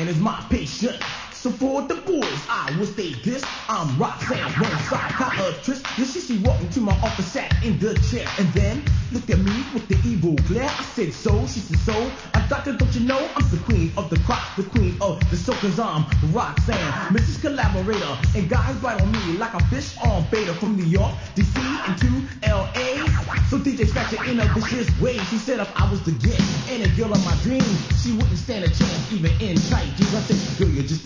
Roxanne is my patient. So for the boys, I will state this. I'm Roxanne, one psychiatrist. You see, she walked into my office, sat in the chair, and then looked at me with the evil glare. I said, so? She said, so? Doctor, don't you know I'm the queen of the crop, the queen of the soul, 'cause I'm Roxanne, Mrs. Collaborator. And guys bite on me like a fish on beta, from New York, DC, and to LA. So DJ scratch it in a vicious way. She said if I was to get any girl of my dreams, she wouldn't stand a chance, even in tight jeans. I said, girl, you're just